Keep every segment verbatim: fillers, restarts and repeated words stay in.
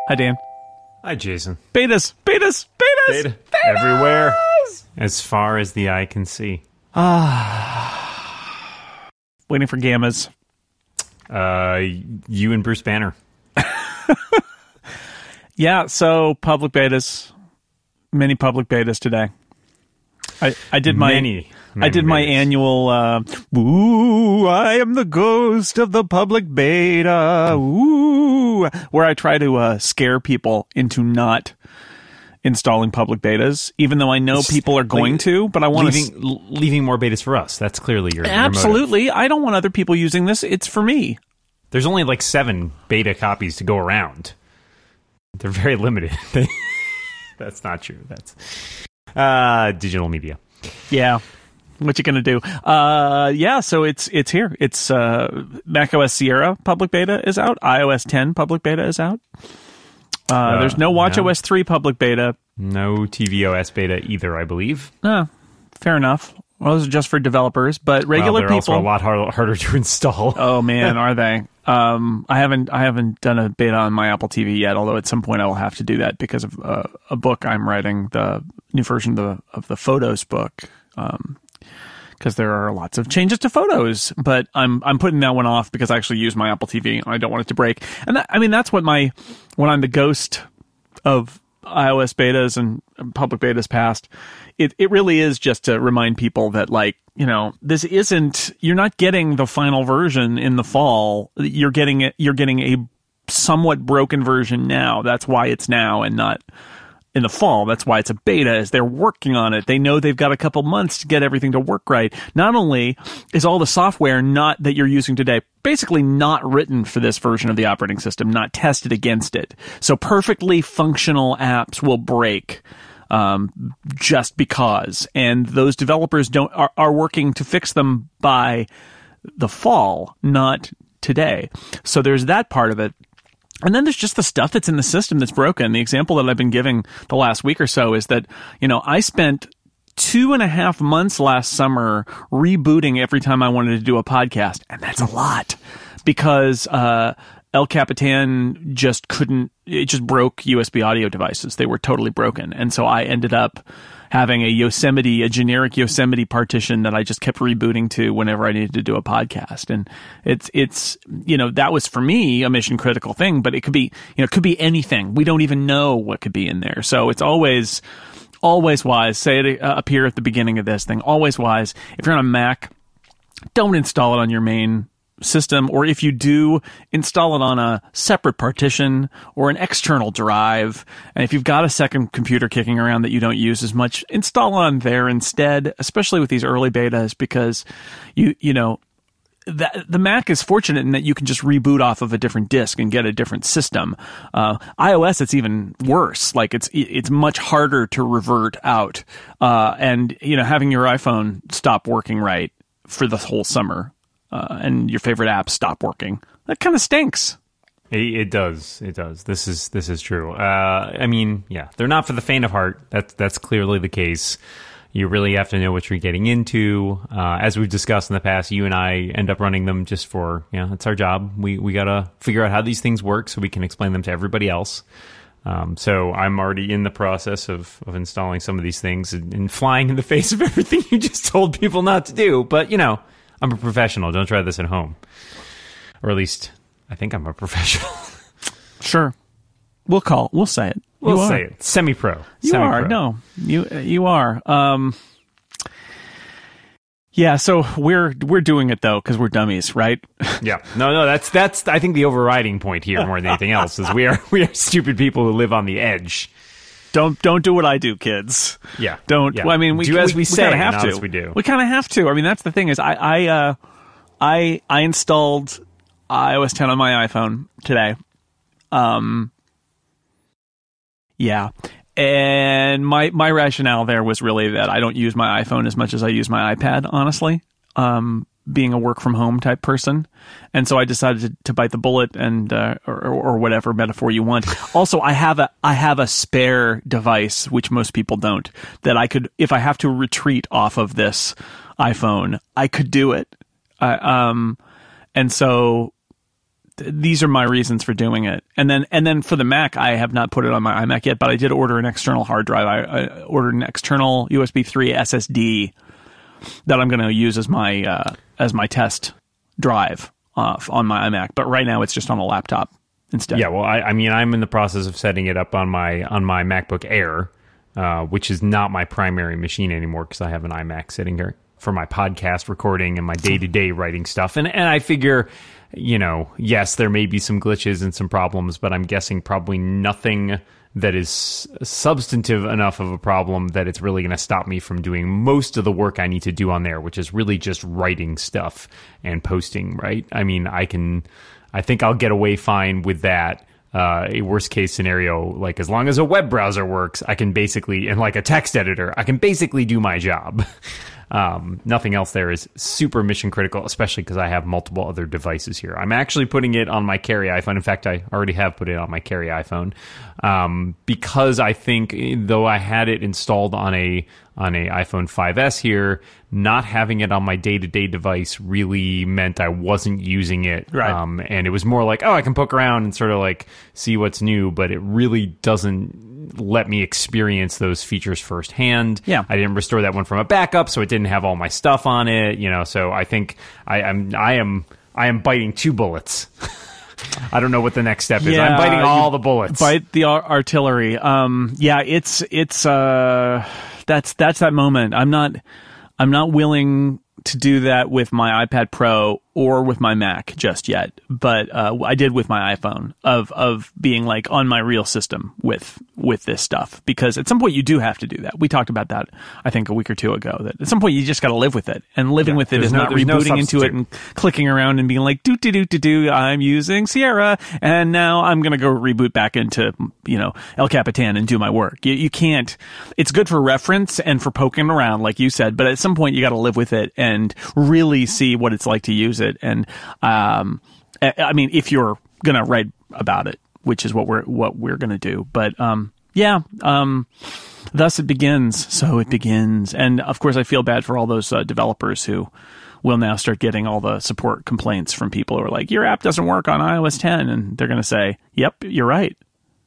Hi, Dan. Hi, Jason. Betas, betas, betas, Beta. betas! Everywhere. As far as the eye can see. Ah. Waiting for gammas. Uh, you and Bruce Banner. Yeah, so public betas. Many public betas today. I, I did my Many, many I did my betas. annual uh, ooh, I am the ghost of the public beta. Ooh, where I try to uh, scare people into not installing public betas, even though I know It's people are going like to, but I want to leaving, l- leaving more betas for us. That's clearly your, your absolutely. motive. I don't want other people using this. It's for me. There's only like seven beta copies to go around. They're very limited. That's not true. That's uh, digital media. Yeah. What you gonna do? Uh, yeah. So it's it's here. It's uh, macOS Sierra public beta is out. iOS ten public beta is out. Uh, Uh, there's no no. watchOS three public beta. No tvOS beta either, I believe. Uh, fair enough. Well, those are just for developers, but regular well, they're people. also a lot har- harder to install. Oh man, are they? Um, I haven't I haven't done a beta on my Apple T V yet. Although at some point I will have to do that because of uh, a book I'm writing, the new version of the of the Photos book. Um, because there are lots of changes to Photos, but I'm I'm putting that one off because I actually use my Apple T V and I don't want it to break. And that, I mean that's what my when I'm the ghost of iOS betas and public betas past. It it really is just to remind people that, like, you know, this isn't, you're not getting the final version in the fall. You're getting it. You're getting a somewhat broken version now. That's why it's now and not in the fall. That's why it's a beta, is they're working on it. They know they've got a couple months to get everything to work right. Not only is all the software not that you're using today basically not written for this version of the operating system, not tested against it. So perfectly functional apps will break um, just because. And those developers don't are, are working to fix them by the fall, not today. So there's that part of it. And then there's just the stuff that's in the system that's broken. The example that I've been giving the last week or so is that, you know, I spent two and a half months last summer rebooting every time I wanted to do a podcast. And that's a lot because uh, El Capitan just couldn't, it just broke U S B audio devices. They were totally broken. And so I ended up having a Yosemite, a generic Yosemite partition that I just kept rebooting to whenever I needed to do a podcast. And it's, it's, you know, that was for me a mission critical thing, but it could be, you know, it could be anything. We don't even know what could be in there. So it's always, always wise. Say it uh, up here at the beginning of this thing, always wise. If you're on a Mac, don't install it on your main system, or if you do, install it on a separate partition or an external drive. And if you've got a second computer kicking around that you don't use as much, install it on there instead, especially with these early betas, because you you know the, the Mac is fortunate in that you can just reboot off of a different disk and get a different system. Uh, iOS, it's even worse. Like it's it's much harder to revert out, uh, and you know having your iPhone stop working right for the whole summer. Uh, and your favorite apps stop working. That kind of stinks. It, it does. It does. This is this is true. Uh, I mean, yeah, they're not for the faint of heart. That's that's clearly the case. You really have to know what you're getting into. Uh, as we've discussed in the past, you and I end up running them just for, you know, it's our job. We we gotta figure out how these things work so we can explain them to everybody else. Um, so I'm already in the process of, of installing some of these things and, and flying in the face of everything you just told people not to do. But, you know, I'm a professional. Don't try this at home. Or at least, I think I'm a professional. Sure. We'll call. We'll say it. We'll you say are. it. Semi-pro. You Semi-pro. are. No, you you are. Um, yeah. So we're we're doing it though because we're dummies, right? Yeah. No, no. That's that's. I think the overriding point here, more than anything else, is we are we are stupid people who live on the edge. Don't don't do what I do, kids. Yeah. Don't. Yeah. Well, I mean, we do as we, we say, kind of have not to. as we do. We kind of have to. I mean, that's the thing is, I I uh, I I installed iOS ten on my iPhone today. Um. Yeah. And my my rationale there was really that I don't use my iPhone as much as I use my iPad, honestly. Um. Being a work from home type person. And so I decided to, to bite the bullet and, uh, or, or whatever metaphor you want. Also, I have a, I have a spare device, which most people don't, that I could, if I have to retreat off of this iPhone, I could do it. Uh, um, and so th- these are my reasons for doing it. And then and then for the Mac, I have not put it on my iMac yet, but I did order an external hard drive. I, I ordered an external U S B three S S D that I'm going to use as my uh, as my test drive uh, on my iMac. But right now, it's just on a laptop instead. Yeah, well, I, I mean, I'm in the process of setting it up on my on my MacBook Air, uh, which is not my primary machine anymore because I have an iMac sitting here for my podcast recording and my day-to-day writing stuff. And and I figure, you know, yes, there may be some glitches and some problems, but I'm guessing probably nothing that is substantive enough of a problem that it's really going to stop me from doing most of the work I need to do on there, which is really just writing stuff and posting, right? I mean, I can, I think I'll get away fine with that. Uh, a worst case scenario, like as long as a web browser works, I can basically, and like a text editor, I can basically do my job. Um, nothing else there is super mission critical, especially because I have multiple other devices here. I'm actually putting it on my Carry iPhone. In fact, I already have put it on my Carry iPhone um, because I think, though I had it installed on a on a iPhone five S here, not having it on my day-to-day device really meant I wasn't using it. Right. Um, and it was more like, oh, I can poke around and sort of like see what's new, but it really doesn't let me experience those features firsthand. Yeah. I didn't restore that one from a backup, so it didn't have all my stuff on it, you know, so I think I am I am I am biting two bullets. I don't know what the next step is. Yeah, I'm biting all you the bullets. Bite the ar- artillery. Um, yeah, it's it's uh, that's that's that moment. I'm not I'm not willing to do that with my iPad Pro or with my Mac just yet, but uh, I did with my iPhone of of being like on my real system with with this stuff, because at some point you do have to do that. We talked about that I think a week or two ago, that at some point you just got to live with it, and living Yeah, with it there's is no- not there's no rebooting into it substitute. and clicking around and being like do do do do do I'm using Sierra and now I'm gonna go reboot back into, you know, El Capitan and do my work. You, you can't. It's good for reference and for poking around, like you said, but at some point you got to live with it and really see what it's like to use it. And um, I I mean, if you're gonna write about it, which is what we're what we're gonna do, but um, yeah, um, thus it begins. So it begins, and of course, I feel bad for all those uh, developers who will now start getting all the support complaints from people who are like, "Your app doesn't work on i O S ten," and they're gonna say, "Yep, you're right."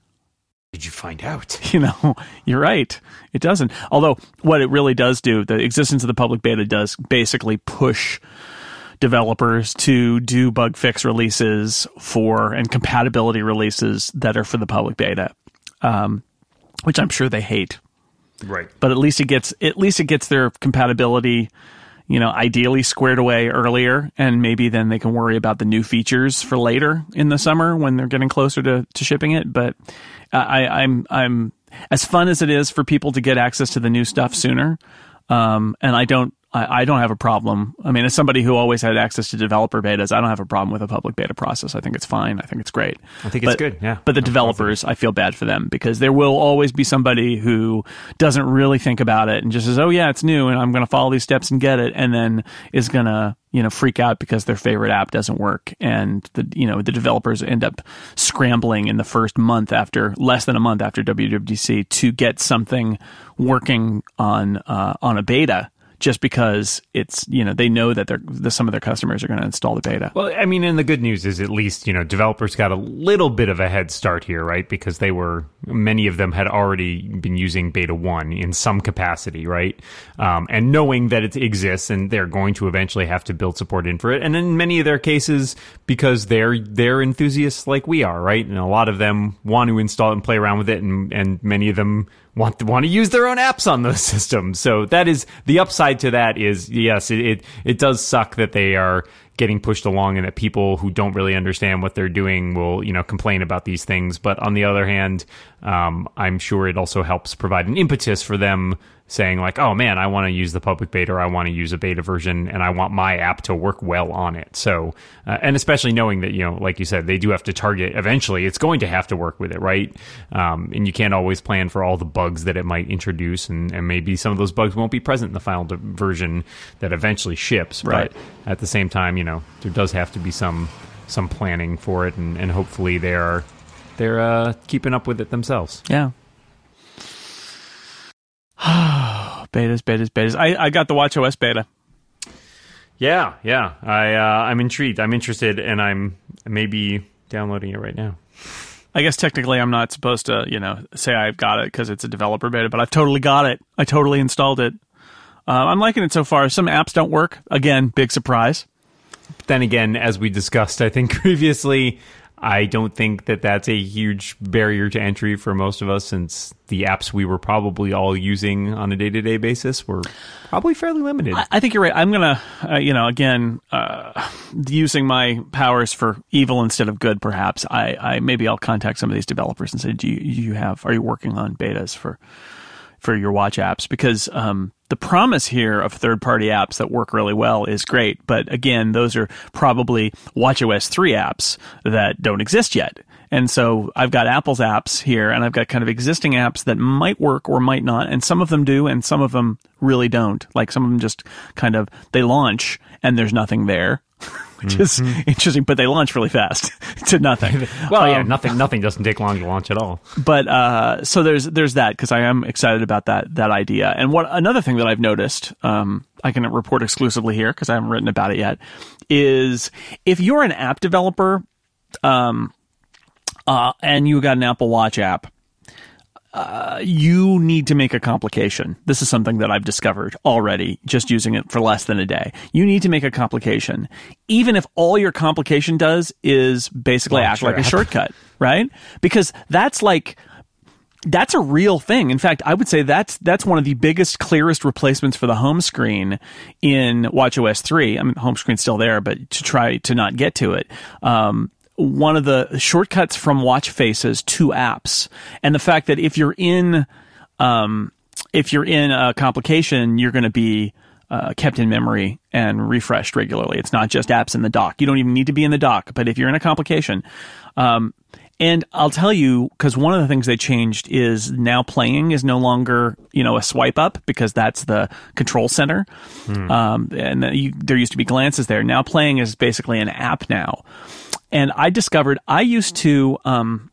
Did you find out? You know, you're right. It doesn't. Although what it really does do, the existence of the public beta does basically push developers to do bug fix releases for and compatibility releases that are for the public beta, um, which I'm sure they hate. Right. But at least it gets at least it gets their compatibility, you know, ideally squared away earlier, and maybe then they can worry about the new features for later in the summer when they're getting closer to, to shipping it. But uh, I, I'm I'm as fun as it is for people to get access to the new stuff sooner, um, and I don't. I, I don't have a problem. I mean, as somebody who always had access to developer betas, I don't have a problem with a public beta process. I think it's fine. I think it's great. I think but, it's good, yeah. But the I'm developers, I feel bad for them, because there will always be somebody who doesn't really think about it and just says, oh, yeah, it's new, and I'm going to follow these steps and get it, and then is going to, you know, freak out because their favorite app doesn't work. And, the you know, the developers end up scrambling in the first month after, less than a month after W W D C to get something working on uh, on a beta, just because it's, you know, they know that they're, the, some of their customers are going to install the beta. Well, I mean, and the good news is at least, you know, developers got a little bit of a head start here, right? Because they were, many of them had already been using beta one in some capacity, right? Um, and knowing that it exists and they're going to eventually have to build support in for it. And in many of their cases, because they're, they're enthusiasts like we are, right? And a lot of them want to install it and play around with it. And, and many of them want to, want to use their own apps on those systems. So that is the upside to that is, yes, it, it, it does suck that they are getting pushed along and that people who don't really understand what they're doing will, you know, complain about these things. But on the other hand, um, I'm sure it also helps provide an impetus for them saying like, oh man, I want to use the public beta, or I want to use a beta version, and I want my app to work well on it. So, uh, and especially knowing that, you know, like you said, they do have to target, eventually it's going to have to work with it, right? Um, and you can't always plan for all the bugs that it might introduce, and, and maybe some of those bugs won't be present in the final de- version that eventually ships. Right. But at the same time, you know, there does have to be some some planning for it, and, and hopefully they're they're uh, keeping up with it themselves. Yeah. betas, betas, betas. I, I got the watchOS beta. Yeah, yeah. I uh, I'm intrigued. I'm interested, and I'm maybe downloading it right now. I guess technically I'm not supposed to, you know, say I've got it because it's a developer beta, but I've totally got it. I totally installed it. Uh, I'm liking it so far. Some apps don't work. Again, big surprise. Then again, as we discussed, I think previously, I don't think that that's a huge barrier to entry for most of us, since the apps we were probably all using on a day-to-day basis were probably fairly limited. I, I think you're right. I'm going to, uh, you know, again, uh, using my powers for evil instead of good, perhaps, I, I maybe I'll contact some of these developers and say, do you, you have, are you working on betas for for your watch apps? Because um, the promise here of third-party apps that work really well is great. But again, those are probably watchOS three apps that don't exist yet. And so I've got Apple's apps here, and I've got kind of existing apps that might work or might not. And some of them do, and some of them really don't. Like some of them just kind of, they launch and there's nothing there. Which is mm-hmm. interesting, but they launch really fast to nothing. well, um, yeah, nothing. Nothing doesn't take long to launch at all. But uh, so there's there's that, because I am excited about that that idea. And what another thing that I've noticed, um, I can report exclusively here because I haven't written about it yet, is if you're an app developer, um, uh, and you got an Apple Watch app. Uh, you need to make a complication. This is something that I've discovered already, just using it for less than a day. You need to make a complication, even if all your complication does is basically Launch act like app. a shortcut, right? Because that's like, that's a real thing. In fact, I would say that's that's one of the biggest, clearest replacements for the home screen in watchOS three. I mean, the home screen's still there, but to try to not get to it. Um, one of the shortcuts from watch faces to apps, and the fact that if you're in, um, if you're in a complication, you're going to be uh, kept in memory and refreshed regularly. It's not just apps in the dock. You don't even need to be in the dock, but if you're in a complication, um, and I'll tell you, because one of the things they changed is Now Playing is no longer, you know, a swipe up, because that's the control center. Hmm. Um, and you, there used to be glances there. Now Playing is basically an app now. And I discovered I used to um,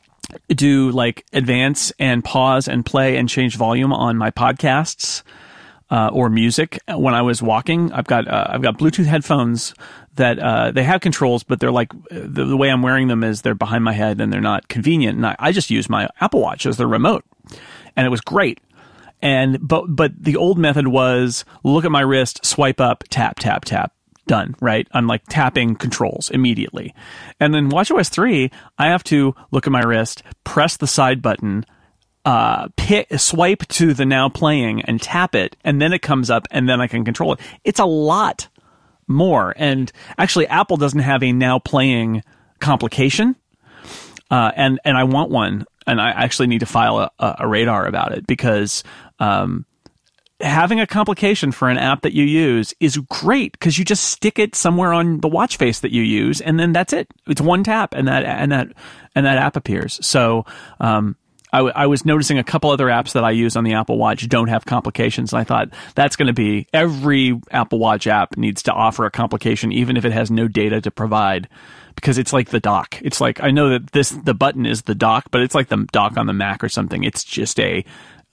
do like advance and pause and play and change volume on my podcasts uh, or music when I was walking. I've got uh, I've got Bluetooth headphones that uh, they have controls, but they're like the, the way I'm wearing them is they're behind my head and they're not convenient. And I, I just use my Apple Watch as the remote, and it was great. And but but the old method was look at my wrist, swipe up, tap, tap, tap. Done, right? I'm like tapping controls immediately. And then watchOS three, I have to look at my wrist, press the side button, uh, pick, swipe to the Now Playing and tap it, and then it comes up and then I can control it. It's a lot more. And actually, Apple doesn't have a Now Playing complication. Uh, and, and I want one. And I actually need to file a, a, a radar about it, because, um, having a complication for an app that you use is great, because you just stick it somewhere on the watch face that you use, and then that's it. It's one tap, and that and that and that app appears. So um, I, w- I was noticing a couple other apps that I use on the Apple Watch don't have complications, and I thought that's going to be every Apple Watch app needs to offer a complication, even if it has no data to provide. Because it's like the dock. It's like, I know that this the button is the dock, but it's like the dock on the Mac or something. It's just a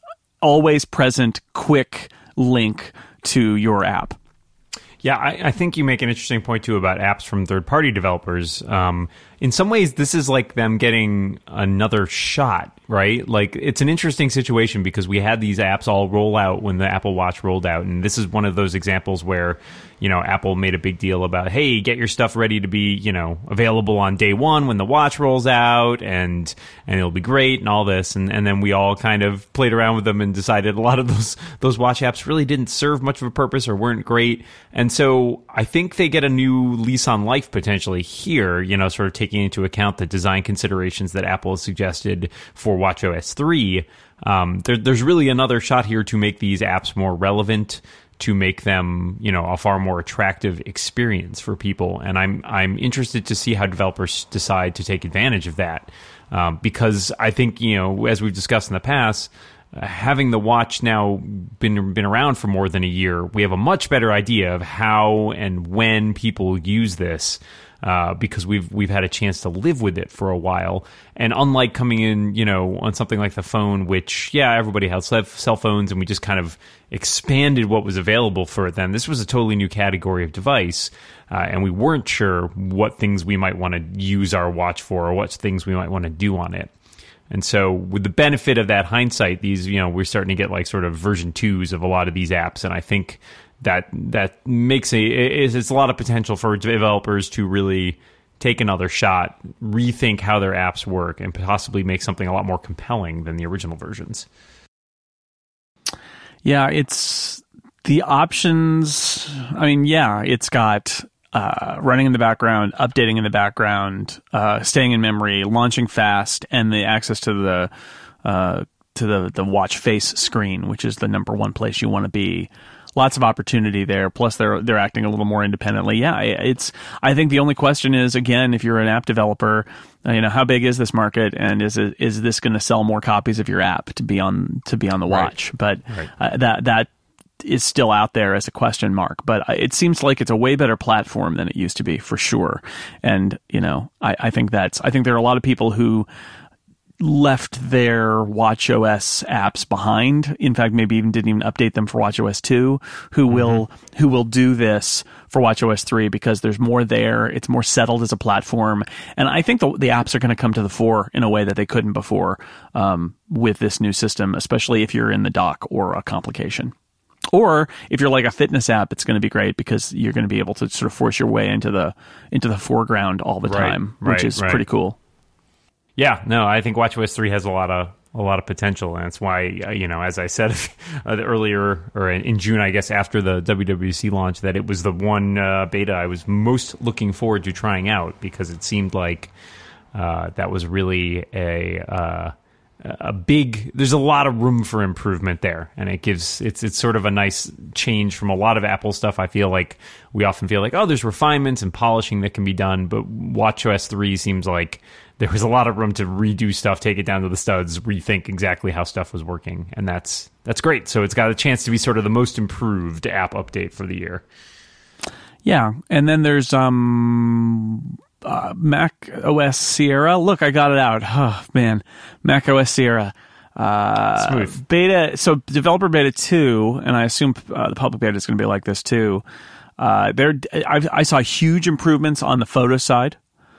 always present, quick link to your app. Yeah, I, I think you make an interesting point, too, about apps from third-party developers. Um, in some ways, this is like them getting another shot, right? Like, it's an interesting situation because we had these apps all roll out when the Apple Watch rolled out. And this is one of those examples where, you know, Apple made a big deal about, hey, get your stuff ready to be, you know, available on day one when the watch rolls out, and and it'll be great and all this. And, and then we all kind of played around with them and decided a lot of those those watch apps really didn't serve much of a purpose or weren't great. And so I think they get a new lease on life potentially here, you know, sort of taking into account the design considerations that Apple has suggested for watchOS three. Um, there, there's really another shot here to make these apps more relevant, to make them, you know, a far more attractive experience for people. And I'm I'm interested to see how developers decide to take advantage of that. Um, because I think, you know, as we've discussed in the past, uh, having the watch now been been around for more than a year, we have a much better idea of how and when people use this. uh, because we've we've had a chance to live with it for a while. And unlike coming in, you know, on something like the phone, which, yeah, everybody has cell phones, and we just kind of expanded what was available for it then. This was a totally new category of device, uh, and we weren't sure what things we might want to use our watch for or what things we might want to do on it. And so with the benefit of that hindsight, these, you know, we're starting to get like sort of version twos of a lot of these apps. And I think that that makes a, it's, it's a lot of potential for developers to really take another shot, rethink how their apps work, and possibly make something a lot more compelling than the original versions. Yeah, it's the options. I mean, yeah, it's got uh, running in the background, updating in the background, uh, staying in memory, launching fast, and the access to the uh, to the the watch face screen, which is the number one place you want to be. Lots of opportunity there. Plus, they're they're acting a little more independently. Yeah, it's. I think the only question is, again, if you're an app developer, uh, you know, how big is this market, and is it is this going to sell more copies of your app to be on to be on the watch? Right. But right. Uh, that that is still out there as a question mark. But it seems like it's a way better platform than it used to be, for sure. And you know, I, I think that's. I think there are a lot of people who left their watchOS apps behind. In fact, maybe even didn't even update them for watchOS two, who mm-hmm. will who will do this for watchOS three because there's more there. It's more settled as a platform. And I think the, the apps are going to come to the fore in a way that they couldn't before um, with this new system, especially if you're in the dock or a complication. Or if you're like a fitness app, it's going to be great because you're going to be able to sort of force your way into the into the foreground all the right, time, right, which is right. pretty cool. Yeah, no, I think watchOS three has a lot of a lot of potential, and that's why, you know, as I said uh, earlier, or in June, I guess, after the W W C launch, that it was the one uh, beta I was most looking forward to trying out, because it seemed like uh, that was really a uh, a big. There's a lot of room for improvement there, and it gives it's it's sort of a nice change from a lot of Apple stuff. I feel like we often feel like, oh, there's refinements and polishing that can be done, but watchOS three seems like there was a lot of room to redo stuff, take it down to the studs, rethink exactly how stuff was working, and that's that's great. So it's got a chance to be sort of the most improved app update for the year. Yeah, and then there's um, uh, Mac O S Sierra. Look, I got it out. Oh man, Mac O S Sierra. Uh, Smooth. Beta. So developer beta two, and I assume uh, the public beta is going to be like this too. Uh, there, I, I saw huge improvements on the photo side.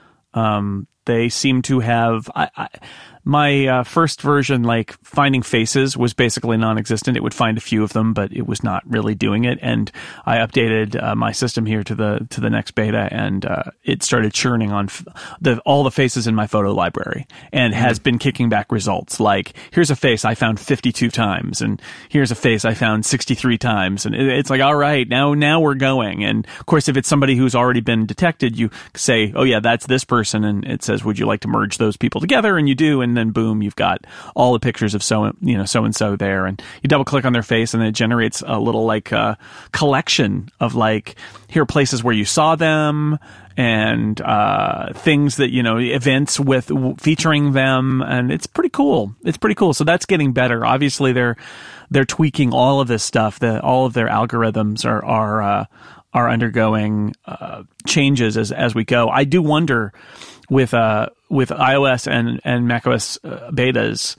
Um, they seem to have. I, I, my uh, first version, like finding faces, was basically non-existent. It would find a few of them, but it was not really doing it. And I updated uh, my system here to the to the next beta, and uh, it started churning on f- the all the faces in my photo library, and has been kicking back results. Like, here's a face I found fifty-two times, and here's a face I found sixty-three times, and it, it's like, all right, now now we're going. And of course, if it's somebody who's already been detected, you say, oh yeah, that's this person, and it says, would you like to merge those people together? And you do, and then boom, you've got all the pictures of so you know so and so there, and you double click on their face, and it generates a little like uh, collection of like, here are places where you saw them, and uh, things that, you know, events with featuring them, and it's pretty cool. It's pretty cool. So that's getting better. Obviously, they're they're tweaking all of this stuff. That all of their algorithms are are uh, are undergoing uh, changes as as we go. I do wonder with uh with iOS and and macOS uh, betas,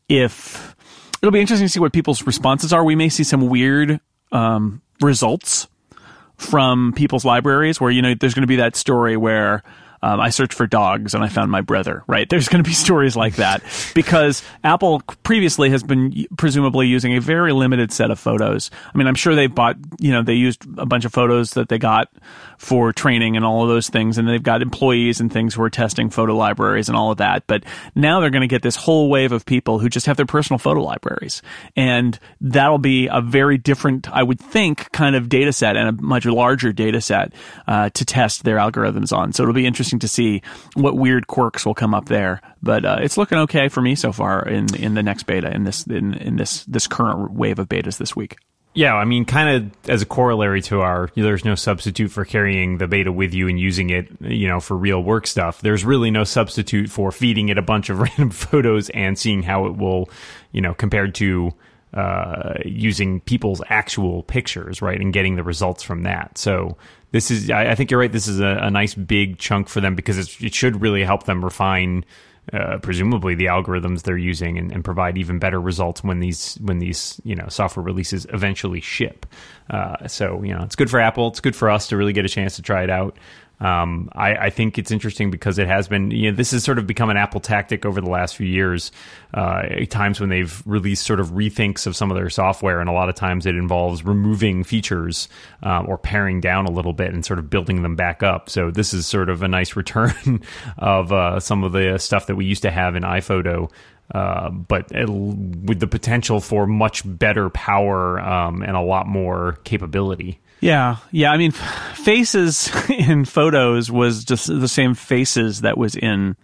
if it'll be interesting to see what people's responses are. We may see some weird um, results from people's libraries where, you know, there's going to be that story where um, I searched for dogs and I found my brother, right? There's going to be stories like that because Apple previously has been presumably using a very limited set of photos. I mean, I'm sure they bought, you know, they used a bunch of photos that they got for training and all of those things, and they've got employees and things who are testing photo libraries and all of that. But now they're going to get this whole wave of people who just have their personal photo libraries, and that'll be a very different, I would think, kind of data set, and a much larger data set uh, to test their algorithms on. So it'll be interesting to see what weird quirks will come up there. But uh, it's looking okay for me so far in in the next beta, in this in, in this this current wave of betas this week. Yeah, I mean, kind of as a corollary to our, there's no substitute for carrying the beta with you and using it, you know, for real work stuff. There's really no substitute for feeding it a bunch of random photos and seeing how it will, you know, compared to uh, using people's actual pictures, right, and getting the results from that. So this is, I, I think you're right. This is a, a nice big chunk for them because it's, it should really help them refine, uh, presumably, the algorithms they're using and, and provide even better results when these when these you know software releases eventually ship. Uh, so you know, it's good for Apple. It's good for us to really get a chance to try it out. Um, I, I think it's interesting because it has been, you know, this has sort of become an Apple tactic over the last few years. Uh, at times when they've released sort of rethinks of some of their software, and a lot of times it involves removing features uh, or paring down a little bit and sort of building them back up. So this is sort of a nice return of uh, some of the stuff that we used to have in iPhoto. Uh, but it, with the potential for much better power um, and a lot more capability. Yeah, yeah. I mean, Faces in Photos was just the same Faces that was in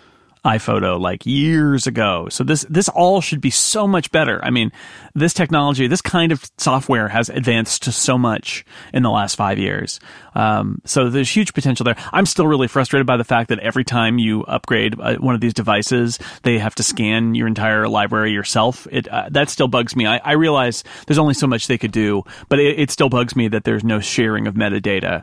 iPhoto like years ago. So this this all should be so much better. I mean, this technology, this kind of software has advanced so much in the last five years. Um, so there's huge potential there. I'm still really frustrated by the fact that every time you upgrade uh, one of these devices, they have to scan your entire library yourself. It uh, that still bugs me. I, I realize there's only so much they could do, but it, it still bugs me that there's no sharing of metadata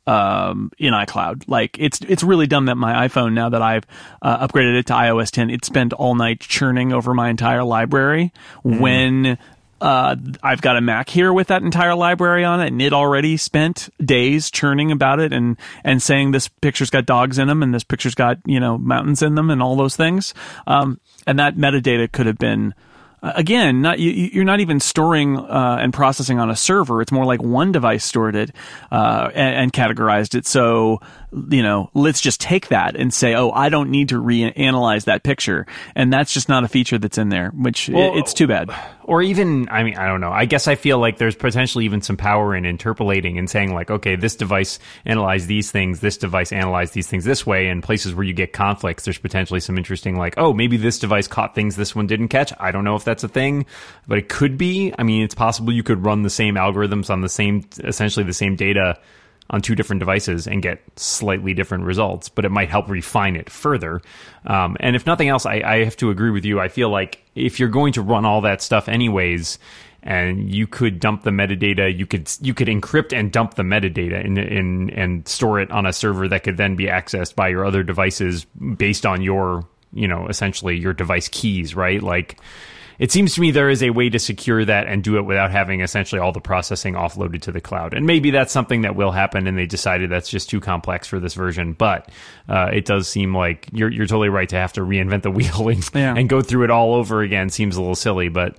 um in iCloud. Like it's it's really dumb that my iPhone, now that I've uh, upgraded it to i O S ten, it spent all night churning over my entire library mm. when uh I've got a Mac here with that entire library on it, and it already spent days churning about it and and saying this picture's got dogs in them and this picture's got, you know, mountains in them and all those things. Um and that metadata could have been Again, not you, you're not even storing uh, and processing on a server. It's more like one device stored it uh, and, and categorized it. So, you know, let's just take that and say, oh, I don't need to reanalyze that picture. And that's just not a feature that's in there, which well, it's too bad. Or even, I mean, I don't know. I guess I feel like there's potentially even some power in interpolating and saying like, okay, this device analyzed these things, this device analyzed these things this way, and places where you get conflicts, there's potentially some interesting like, oh, maybe this device caught things this one didn't catch. I don't know if that's a thing, but it could be. I mean, it's possible you could run the same algorithms on the same, essentially the same data on two different devices and get slightly different results, but it might help refine it further. Um, and if nothing else, I, I have to agree with you. I feel like if you're going to run all that stuff anyways, and you could dump the metadata, you could you could encrypt and dump the metadata in, in and store it on a server that could then be accessed by your other devices based on your, you know, essentially your device keys, right? Like, it seems to me there is a way to secure that and do it without having essentially all the processing offloaded to the cloud. And maybe that's something that will happen and they decided that's just too complex for this version. But uh, it does seem like you're you're totally right to have to reinvent the wheel and, yeah. and go through it all over again seems a little silly. But,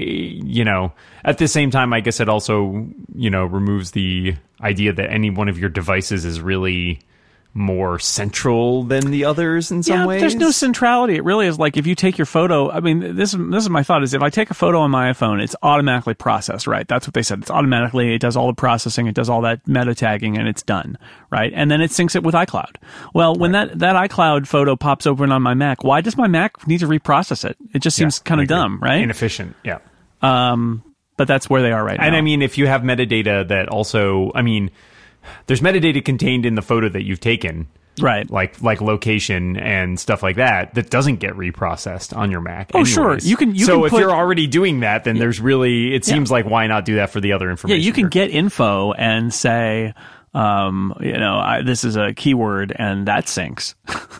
you know, at the same time, I guess it also, you know, removes the idea that any one of your devices is really more central than the others in some yeah, ways. There's no centrality. It really is like if you take your photo, I mean, this, this is my thought, is if I take a photo on my iPhone, it's automatically processed, right? That's what they said. It's automatically, it does all the processing, it does all that meta tagging, and it's done, right? And then it syncs it with iCloud. Well, when right. that, that iCloud photo pops open on my Mac, why does my Mac need to reprocess it? It just seems yeah, kind of dumb, right? Inefficient, yeah. Um, but that's where they are right now. And I mean, if you have metadata that also, I mean, there's metadata contained in the photo that you've taken, right? Like like location and stuff like that that doesn't get reprocessed on your Mac. Oh, anyways. sure, you can. You so can if put, you're already doing that, then there's really it seems yeah. like why not do that for the other information? Yeah, you can get info and say, um, you know, I, this is a keyword and that syncs.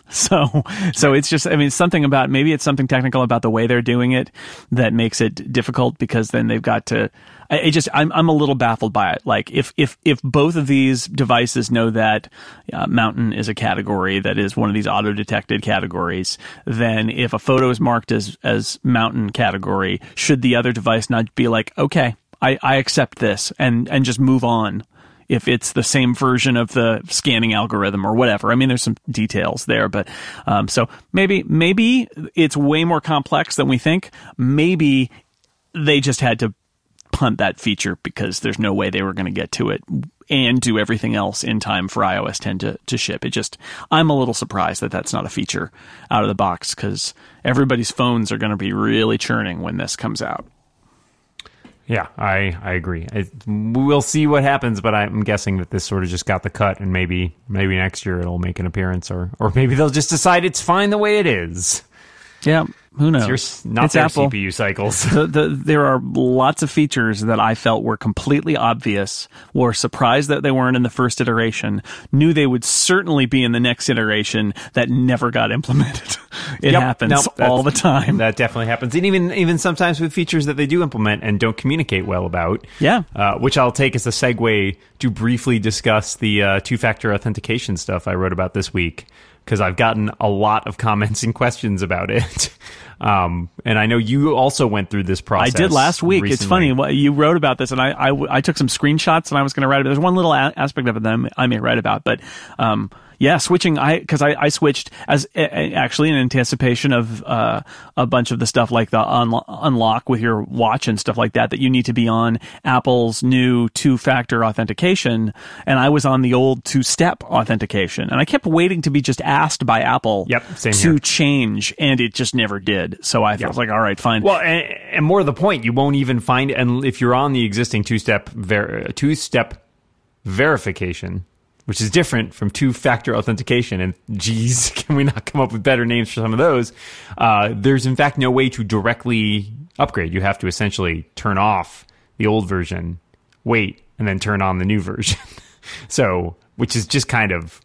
so so it's just, I mean, something about maybe it's something technical about the way they're doing it that makes it difficult because then they've got to. I just, I'm, I'm a little baffled by it. Like, if, if, if both of these devices know that uh, mountain is a category that is one of these auto-detected categories, then if a photo is marked as, as mountain category, should the other device not be like, okay, I, I accept this and, and just move on if it's the same version of the scanning algorithm or whatever? I mean, there's some details there, but, um, so maybe, maybe it's way more complex than we think. Maybe they just had to punt that feature because there's no way they were going to get to it and do everything else in time for i O S ten to, to ship. It just, I'm a little surprised that that's not a feature out of the box because everybody's phones are going to be really churning when this comes out. Yeah, I, I agree. I, we'll see what happens, but I'm guessing that this sort of just got the cut and maybe maybe next year it'll make an appearance or, or maybe they'll just decide it's fine the way it is. Yeah, who knows? It's your, not it's their Apple. C P U cycles. the, the, there are lots of features that I felt were completely obvious, were surprised that they weren't in the first iteration, knew they would certainly be in the next iteration, that never got implemented. It Yep. happens No, all the time. That definitely happens. And even even sometimes with features that they do implement and don't communicate well about. Yeah. Uh, which I'll take as a segue to briefly discuss the uh, two-factor authentication stuff I wrote about this week, because I've gotten a lot of comments and questions about it. Um, and I know you also went through this process. I did last week. Recently. It's funny. What- You wrote about this, and I, I, I took some screenshots, and I was going to write about it. There's one little a- aspect of it that I'm- I may write about, but um, yeah, switching. I because I, I switched as a, actually in anticipation of uh, a bunch of the stuff like the unlo- unlock with your watch and stuff like that that you need to be on Apple's new two-factor authentication, and I was on the old two-step authentication, and I kept waiting to be just asked by Apple Yep, same to here. change, and it just never did. So I Yep. was like, all right, fine. Well, and, and more to the point, you won't even find, and if you're on the existing two-step ver- two-step verification, which is different from two-factor authentication, and geez, can we not come up with better names for some of those? Uh, there's in fact no way to directly upgrade. You have to essentially turn off the old version, wait, and then turn on the new version. So, which is just kind of,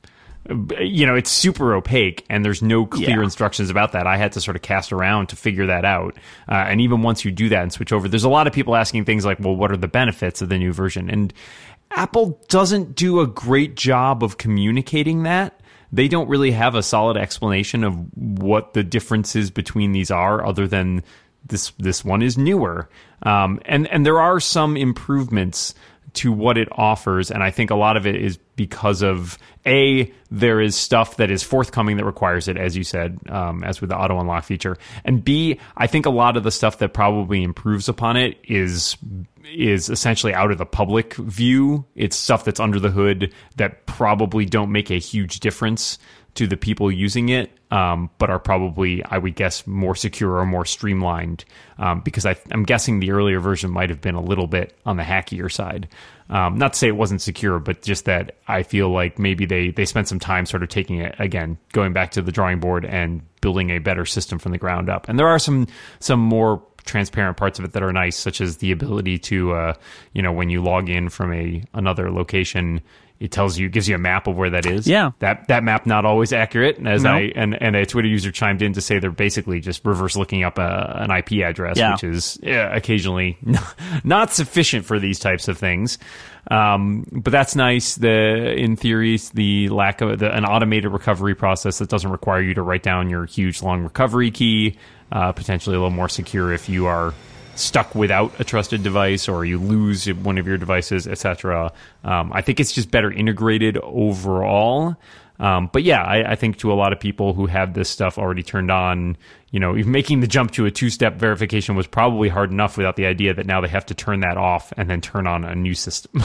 you know, it's super opaque, and there's no clear Yeah. instructions about that. I had to sort of cast around to figure that out. Uh, and even once you do that and switch over, there's a lot of people asking things like, well, what are the benefits of the new version? And Apple doesn't do a great job of communicating that. They don't really have a solid explanation of what the differences between these are, other than this this one is newer. Um, and, and there are some improvements to what it offers, and I think a lot of it is because of, A, there is stuff that is forthcoming that requires it, as you said, um, as with the auto unlock feature, and B, I think a lot of the stuff that probably improves upon it is is essentially out of the public view. It's stuff that's under the hood that probably don't make a huge difference to the people using it, um, but are probably, I would guess, more secure or more streamlined, um, because I, I'm guessing the earlier version might have been a little bit on the hackier side. Um, not to say it wasn't secure, but just that I feel like maybe they, they spent some time sort of taking it, again, going back to the drawing board and building a better system from the ground up. And there are some some more transparent parts of it that are nice, such as the ability to, uh, you know, when you log in from a another location, it tells you, gives you a map of where that is. Yeah. That that map not always accurate, as No. I and, and a Twitter user chimed in to say they're basically just reverse looking up a, an I P address, Yeah. which is yeah, occasionally not sufficient for these types of things. Um, but that's nice. The in theory, the lack of the, an automated recovery process that doesn't require you to write down your huge long recovery key, uh, potentially a little more secure if you are stuck without a trusted device or you lose one of your devices, et cetera. Um, I think it's just better integrated overall. Um, but yeah, I, I think to a lot of people who have this stuff already turned on, you know, even making the jump to a two-step verification was probably hard enough without the idea that now they have to turn that off and then turn on a new system.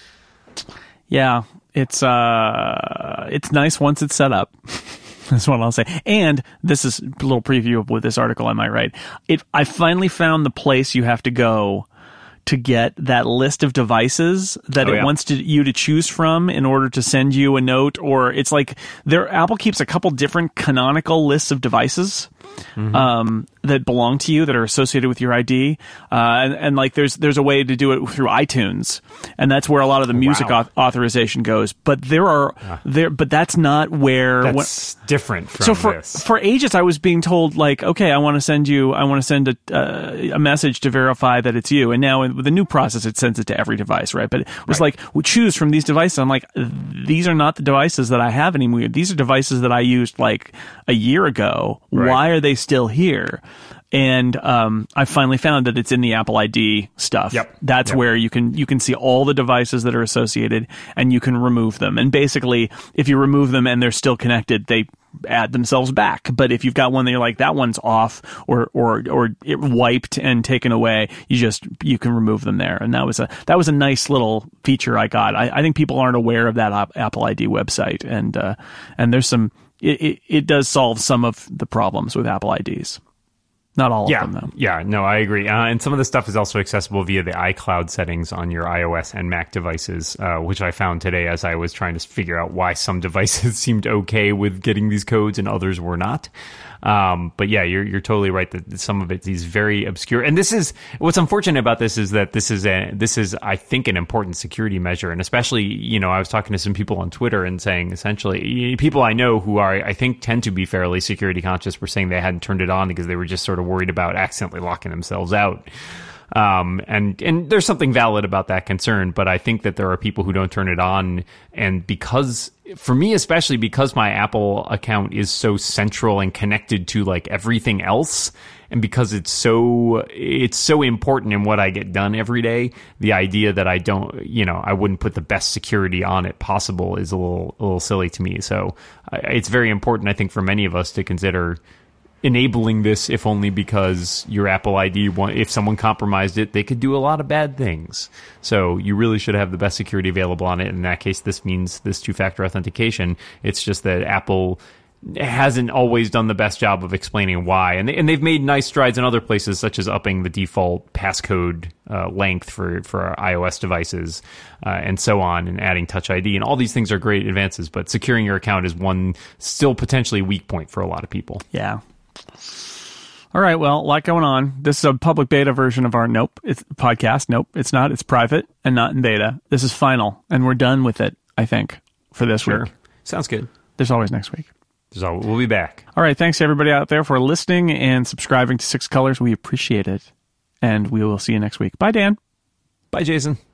Yeah, it's uh, it's nice once it's set up. That's what I'll say. And this is a little preview of with this article I might write. It I finally found the place you have to go to get that list of devices that Oh, it yeah. wants to, you to choose from in order to send you a note. Or it's like there Apple keeps a couple different canonical lists of devices. Mm-hmm. Um, that belong to you, that are associated with your I D, uh, and, and like there's there's a way to do it through iTunes, and that's where a lot of the music Wow. auth- authorization goes. But there are there, but that's not where. That's when, different from so for this. for ages, I was being told like, okay, I want to send you, I want to send a uh, a message to verify that it's you, and now with the new process, it sends it to every device, right? But it was Right. like, well, choose from these devices. I'm like, these are not the devices that I have anymore. These are devices that I used like a year ago. Right. Why are they still here? And um, I finally found that it's in the Apple I D stuff. Yep. That's Yep. where you can you can see all the devices that are associated, and you can remove them. And basically, if you remove them and they're still connected, they add themselves back. But if you've got one that you're like, that one's off or or or it wiped and taken away, you just you can remove them there. And that was a that was a nice little feature I got. I, I think people aren't aware of that op- Apple I D website, and uh, and there's some it, it it does solve some of the problems with Apple I Ds. Not all Yeah, of them, though. yeah, no, I agree. Uh, and some of the stuff is also accessible via the iCloud settings on your iOS and Mac devices, uh, which I found today as I was trying to figure out why some devices seemed okay with getting these codes and others were not. Um, but yeah, you're you're totally right that some of it is very obscure. And this is what's unfortunate about this is that this is a this is I think an important security measure, and especially you know I was talking to some people on Twitter and saying essentially people I know who are I think tend to be fairly security conscious were saying they hadn't turned it on because they were just sort of worried about accidentally locking themselves out. Um, and, and there's something valid about that concern, but I think that there are people who don't turn it on. And because, for me, especially because my Apple account is so central and connected to like everything else, and because it's so, it's so important in what I get done every day, the idea that I don't, you know, I wouldn't put the best security on it possible is a little, a little silly to me. So uh, it's very important, I think, for many of us to consider enabling this, if only because your Apple I D, if someone compromised it, they could do a lot of bad things. So you really should have the best security available on it. In that case, this means this two-factor authentication. It's just that Apple hasn't always done the best job of explaining why. And, they, and they've made nice strides in other places, such as upping the default passcode uh, length for, for iOS devices uh, and so on, and adding Touch I D. And all these things are great advances, but securing your account is one still potentially weak point for a lot of people. Yeah. All right, well, a lot going on. This is a public beta version of our Nope it's podcast. Nope, it's not. It's private and not in beta. This is final, and we're done with it, I think, for this sure. week. Sounds good. There's always next week. There's always, we'll be back. All right, thanks to everybody out there for listening and subscribing to Six Colors. We appreciate it, and we will see you next week. Bye, Dan. Bye, Jason.